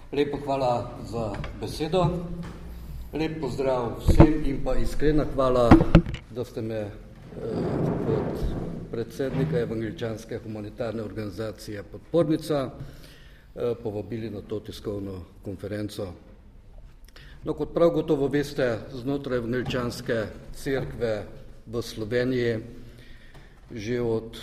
Lepo hvala za besedo. Lep pozdrav vsem in pa iskrena hvala, da ste me kot predsednika Evangeličanske humanitarne organizacije Podpornica povabili na to tiskovno konferenco. No, kot prav gotovo veste, znotraj Evangeličanske cerkve v Sloveniji že od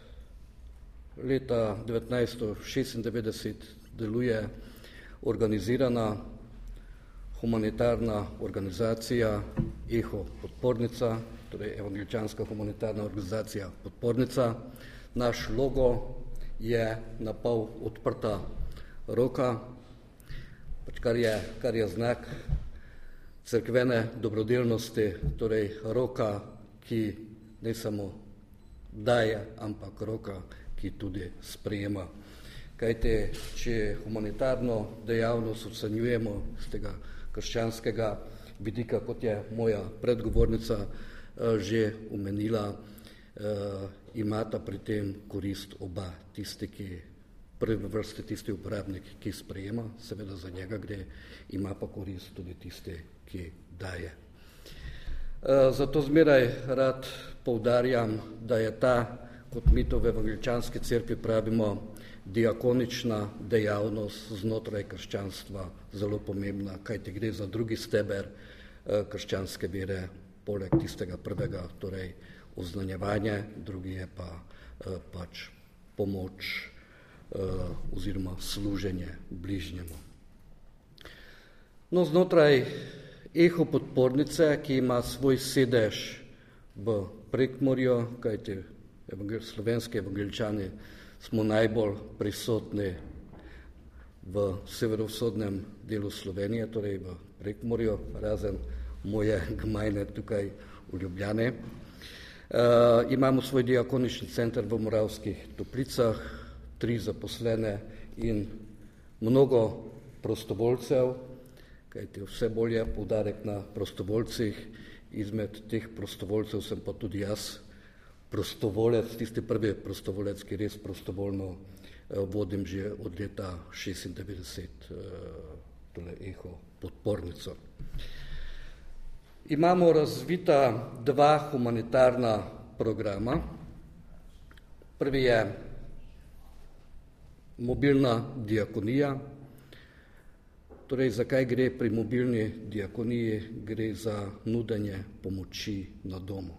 leta 1996 deluje organizirana humanitarna organizacija EHO Podpornica, torej Evangeličanska humanitarna organizacija Podpornica. Naš logo je na pol odprta roka, kar je znak cerkvene dobrodelnosti, torej roka, ki ne samo daje, ampak roka, ki tudi sprejema. Kajte, če humanitarno dejavnost ocenjujemo z tega krščanskega vidika, kot je moja predgovornica že omenila, imata pri tem korist oba, tisti, ki prvi vrsti tisti uporabnik, ki sprejema, seveda za njega gre, ima pa korist tudi tisti, ki daje. Zato zmeraj rad poudarjam, da je ta, kot mi to v Evangeličanski cerkvi pravimo, diakonična dejavnost znotraj krščanstva zelo pomembna, kajti gre za drugi steber krščanske vere, poleg tistega prvega, torej oznanjevanje, drugi je pa pač pomoč oziroma služenje bližnjemu. No, znotraj EHO Podpornice, ki ima svoj sedež v Prekmurju, kajti slovenski evangeličani smo najbolj prisotni v severovzhodnem delu Slovenije, torej v Prekmurju, razen moje gmajne tukaj v Ljubljani. Imamo svoj diakonični center v Moravskih Toplicah, 3 zaposlene in mnogo prostovoljcev, kajti vse bolje poudarek na prostovoljcih. Izmed teh prostovoljcev sem pa tudi jaz prostovolec, tisti prvi prostovolec, ki res prostovoljno vodim že od leta 1996, tole EHO Podpornico. Imamo razvita 2 humanitarna programa. Prvi je mobilna diakonija. Torej, zakaj gre pri mobilni diakoniji? Gre za nudenje pomoči na domu.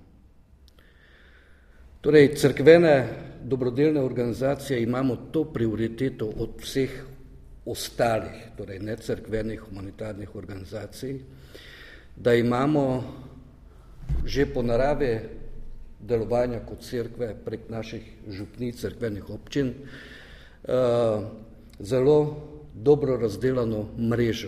Torej, cerkvene dobrodelne organizacije imamo to prioriteto od vseh ostalih, torej ne cerkvenih humanitarnih organizacij, da imamo že po naravi delovanja kot cerkve prek naših župnij, cerkvenih občin, zelo dobro razdelano mrežo.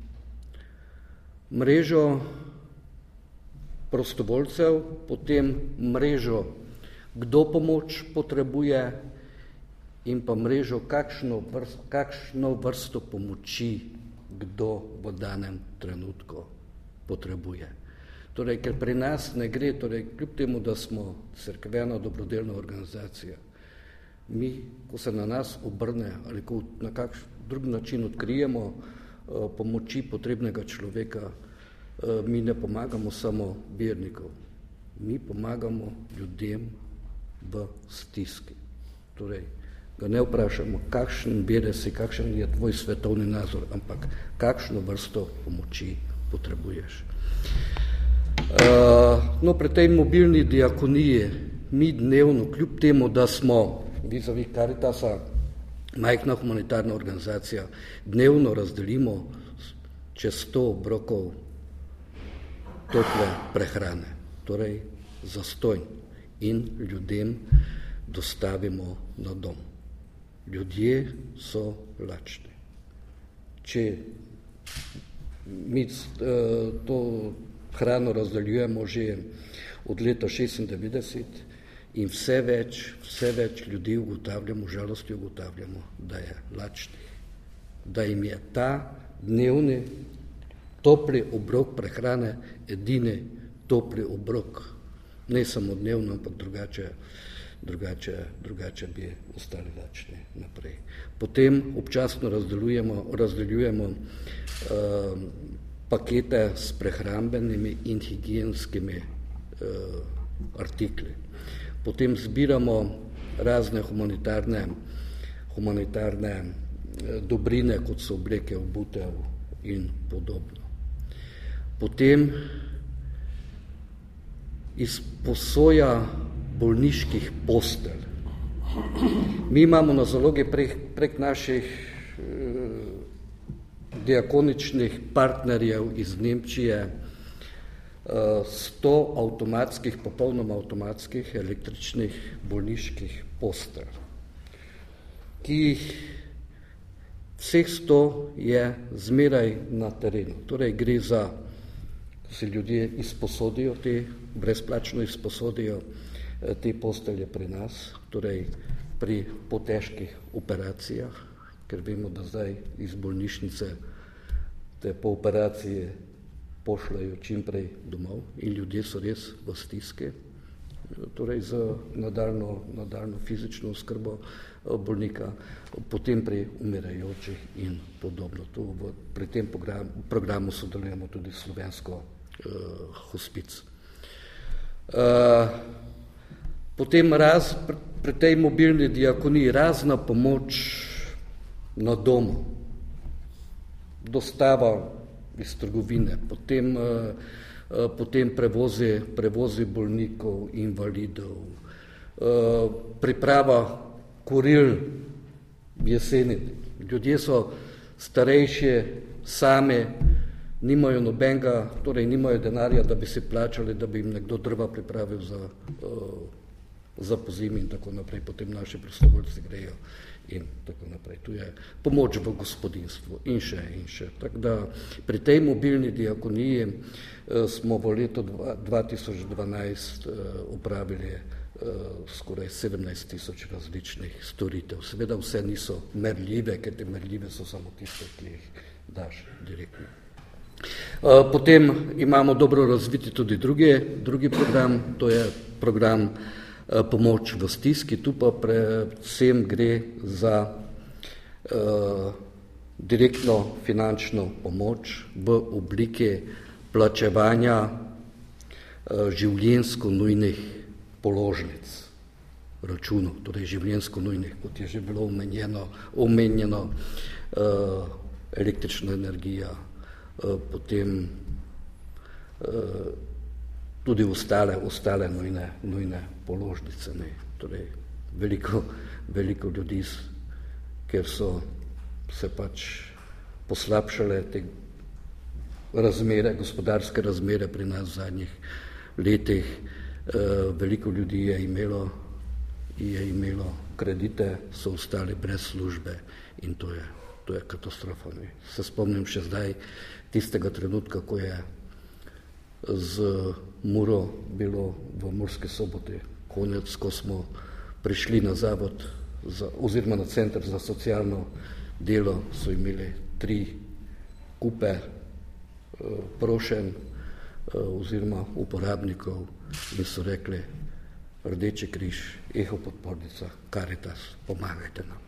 Mrežo prostovoljcev, potem mrežo, kdo pomoč potrebuje, in pa mrežo, kakšno vrsto pomoči kdo v danem trenutku potrebuje. Torej, ker pri nas ne gre, torej, kljub temu, da smo cerkvena dobrodelna organizacija, mi, ko se na nas obrne ali ko na kakšen drug način odkrijemo pomoči potrebnega človeka, mi ne pomagamo samo vernikov, mi pomagamo ljudem v stiski. Torej, ga ne vprašamo, kakšen vere si, kakšen je tvoj svetovni nazor, ampak kakšno vrsto pomoči potrebuješ. No, pri tej mobilni diakoniji mi dnevno, kljub temu, da smo vis-a-vis Caritasa majhna humanitarna organizacija, dnevno razdelimo čez 100 obrokov tople prehrane, torej zastonj, in ljudem dostavimo na dom. Ljudje so lačni. Če mi to hrano razdeljujemo že od leta 1996 in vse več ljudi ugotavljamo, žalosti ugotavljamo, da je lačnih, da jim je ta dnevni topli obrok prehrane edini topli obrok, ne samo dnevno, ampak drugače drugače bi ostali lačni naprej. Potem občasno razdeljujemo pakete s prehrambenimi in higienskimi artikli. Potem zbiramo razne humanitarne dobrine, kot so obleke, obutev in podobno. Potem izposoja bolniških postelj. Mi imamo na zalogi prek naših diakoničnih partnerjev iz Nemčije 100 avtomatskih, popolnoma avtomatskih električnih bolniških postelj, ki jih vseh 100 je zmeraj na terenu. Torej gre za, da si ljudje izposodijo brezplačno izposodijo te postelje pri nas, torej pri potežkih operacijah, ker vemo, da zdaj iz bolnišnice te po operaciji pošljajo čimprej domov in ljudje so res v stiski, torej za nadaljno fizično oskrbo bolnika, potem pri umirajočih in podobno. Pri tem programu sodelujemo tudi slovensko hospic. Potem pri tej mobilni diakoniji razna pomoč na domu, dostava iz trgovine, potem prevozi bolnikov, invalidov, priprava kuril jeseni. Ljudje so starejši, sami, nimajo nimajo denarja, da bi si plačali, da bi jim nekdo drva pripravil za pozimi in tako naprej. Potem naši prostovoljci grejo in tako naprej. Tu je pomoč v gospodinstvu in še. Tako da pri tej mobilni diakoniji smo v letu 2012 upravili skoraj 17,000 različnih storitev. Seveda vse niso merljive, ker te merljive so samo tiste, ki jih daš direktno. Potem imamo dobro razviti tudi drugi program, to je program pomoč v stiski. Tu pa predvsem gre za direktno finančno pomoč v obliki plačevanja življenjsko nujnih položnic, računov, torej življenjsko nujnih, kot je že bilo omenjeno, električna energija, potem tudi ostale nujne položnice. Torej veliko ljudi, ker so se pač poslabšale te gospodarske razmere pri nas v zadnjih letih, veliko ljudi je imelo kredite, so ostali brez službe in to je katastrofa. Se spomnim še zdaj tistega trenutka, ko je z Muro bilo v Murski Soboti konec, ko smo prišli na zavod oziroma na center za socialno delo, so imeli 3 kupe prošenj oziroma uporabnikov in so rekli Rdeči križ, Eho podpornica, Karitas, pomagajte nam.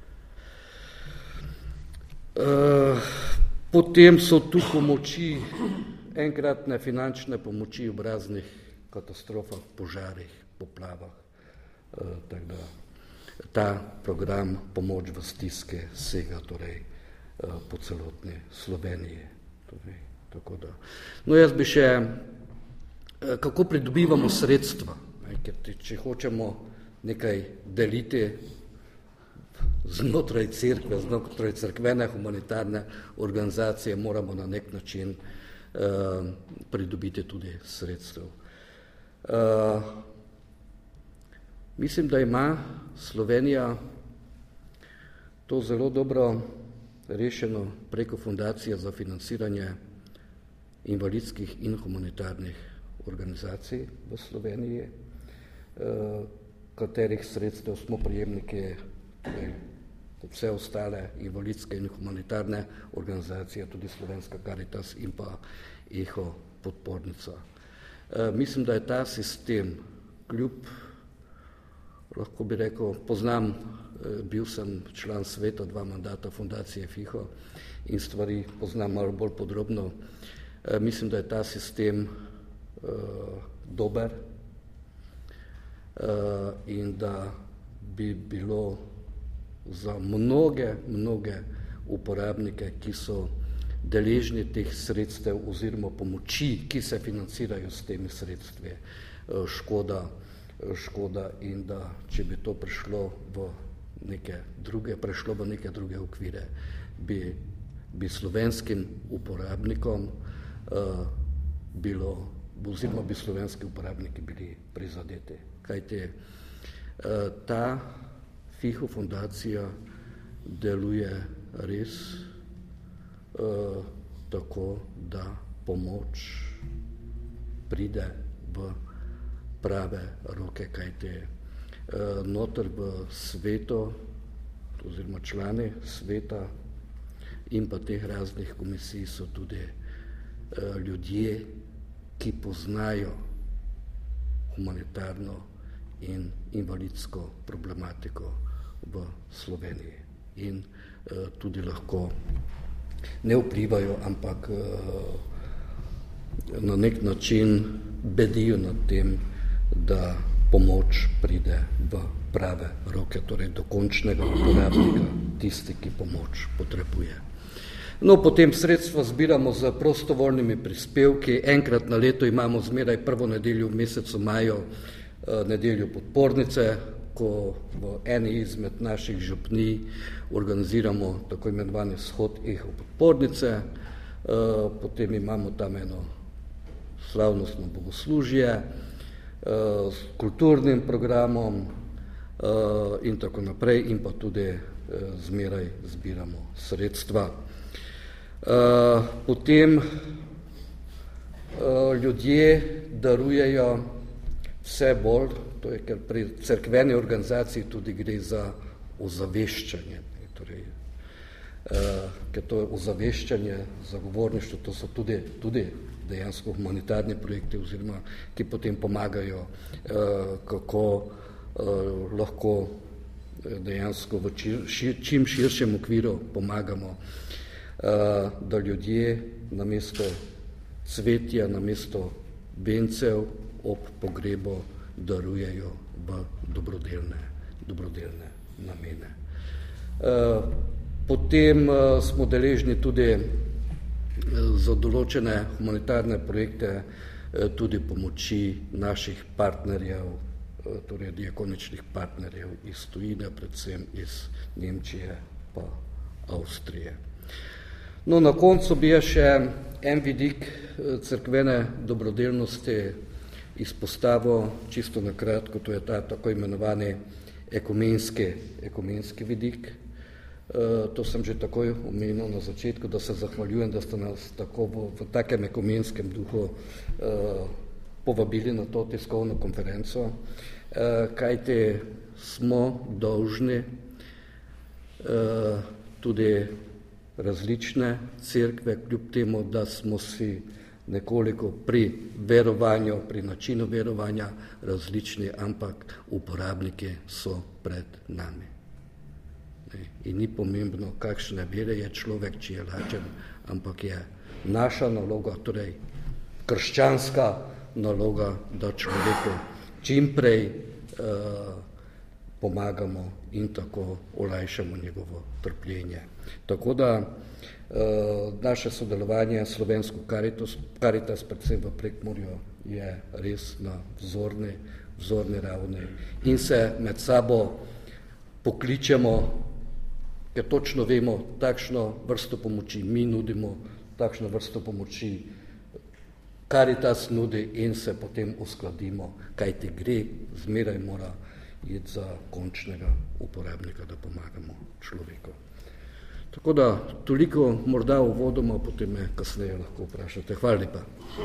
Potem so tu pomoči, enkratne finančne pomoči v raznih katastrofah, požarih, poplavah. Tako da ta program pomoč v stiske sega torej po celotni Sloveniji. Tako da. No, jaz bi še, kako pridobivamo sredstva, ker če hočemo nekaj deliti znotraj cerkve, znotraj cerkvene humanitarne organizacije, moramo na nek način pridobiti tudi sredstev. Mislim, da ima Slovenija to zelo dobro rešeno preko Fundacije za financiranje invalidskih in humanitarnih organizacij v Sloveniji, katerih sredstev smo prejemniki, vse ostale invalidske in humanitarne organizacije, tudi Slovenska Karitas in pa Eho podpornica. Mislim, da je ta sistem kljub lahko bi rekel, poznam, bil sem član sveta 2 mandata fundacije FIHO in stvari poznam malo bolj podrobno. Mislim, da je ta sistem dober in da bi bilo za mnoge uporabnike, ki so deležni teh sredstev oziroma pomoči, ki se financirajo s temi sredstvi, škoda in da če bi to prišlo v neke druge okvire, bi slovenskim uporabnikom oziroma bi slovenski uporabniki bili prizadeti. Kajti ta FIHO fundacija deluje res tako, da pomoč pride v prave roke, kajti noter v svetu oziroma člani sveta in pa teh raznih komisij so tudi ljudje, ki poznajo humanitarno in invalidsko problematiko v Sloveniji in tudi lahko ne vplivajo, ampak na nek način bedijo nad tem, da pomoč pride v prave roke, torej do končnega uporabnika, tisti, ki pomoč potrebuje. No, potem sredstva zbiramo z prostovoljnimi prispevki. Enkrat na leto imamo zmeraj prvo nedeljo v mesecu maju nedeljo podpornice, ko v eni izmed naših župnij organiziramo tako imenovani shod Eho podpornice. Potem imamo tam eno slavnostno bogoslužje s kulturnim programom in tako naprej in pa tudi zmeraj zbiramo sredstva. Potem ljudje darujejo vse bolj, to je, ker pri cerkveni organizaciji tudi gre za ozaveščanje. Torej, ker to je ozaveščanje, zagovorništvo, to so tudi dejansko humanitarni projekti, oziroma ki potem pomagajo, kako lahko dejansko v čim širšem okviru pomagamo, da ljudje namesto cvetja, namesto vencev ob pogrebu darujejo v dobrodelne namene. Potem smo deležni tudi za določene humanitarne projekte tudi pomoči naših partnerjev, torej diakoničnih partnerjev iz tujine, predvsem iz Nemčije pa Avstrije. No, na koncu bi še en vidik cerkvene dobrodelnosti izpostavil, čisto na kratko, to je ta tako imenovani ekumenski vidik. To sem že takoj omenil na začetku, da se zahvaljujem, da ste nas tako v takem ekumenskem duhu povabili na to tiskovno konferenco, kajti smo dolžni tudi različne cerkve, kljub temu, da smo si nekoliko pri verovanju, pri načinu verovanja različni, ampak uporabniki so pred nami. In ni pomembno, kakšne vere je človek, či je lačen, ampak je naša naloga, torej krščanska naloga, da človeku čim prej pomagamo in tako olajšamo njegovo trpljenje. Tako da naše sodelovanje s Slovensko Karitas, predvsem v Prekmurju, je res na vzorni ravni in se med sabo pokličemo, ker točno vemo, takšno vrsto pomoči mi nudimo, takšno vrsto pomoči Karitas nudi in se potem uskladimo, kajti gre, zmeraj mora iti za končnega uporabnika, da pomagamo človeku. Tako da toliko morda uvodoma, potem me kasneje lahko vprašate. Hvala lepa.